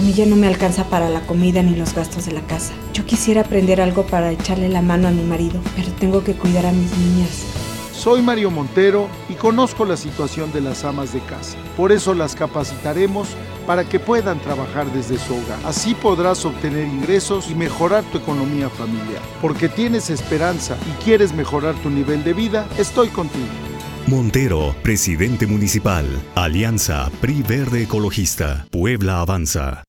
mí ya no me alcanza para la comida ni los gastos de la casa. Yo quisiera aprender algo para echarle la mano a mi marido, pero tengo que cuidar a mis niñas. Soy Mario Montero y conozco la situación de las amas de casa. Por eso las capacitaremos para que puedan trabajar desde su hogar. Así podrás obtener ingresos y mejorar tu economía familiar. Porque tienes esperanza y quieres mejorar tu nivel de vida, estoy contigo. Montero, presidente municipal. Alianza PRI Verde Ecologista. Puebla avanza.